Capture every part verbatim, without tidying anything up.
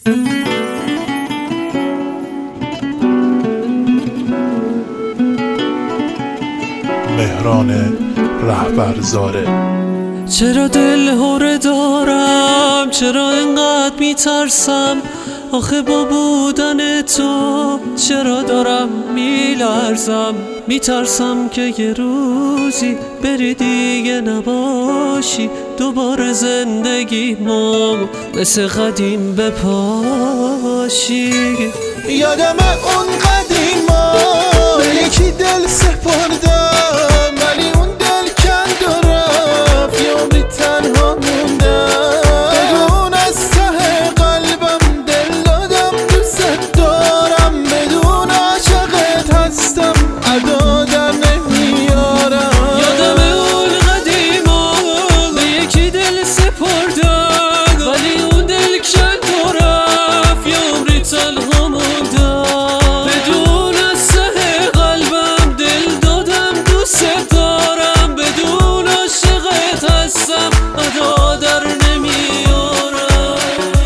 مهران رهبرزاده. چرا دل هوره دارم، چرا اینقدر میترسم، آخه با بودن تو چرا دارم میلرزم. میترسم که یه روزی بری دیگه نباشی، دوباره زندگی ما مثل قدیم بپاشی. یادم اون قدیما یکی دل سپردم، ولی اون دل کند و رفت، یه عمری تنها موندم. بدون از ته قلبم دل دادم دوست دارم، بدون عاشقت هستم ادا در نمیارم. یادم اون قدیما یکی دل سپردم، ولی اون دل کند و رفت، یه عمری تنها موندم. بدون از ته قلبم دل دادم دوست دارم، بدون عاشقت هستم ادا در نمیارم.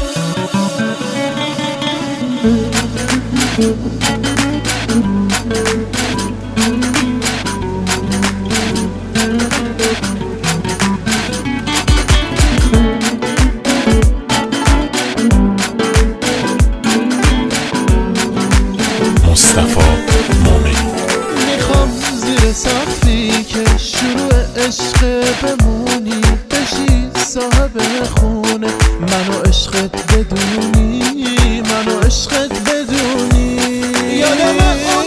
مصطفی مومنی. میخوام زیر سقفی که شروع عشق بمونی، بشی صاحب خونه، منو عشقت بدونی، منو عشقت بدونی. یادم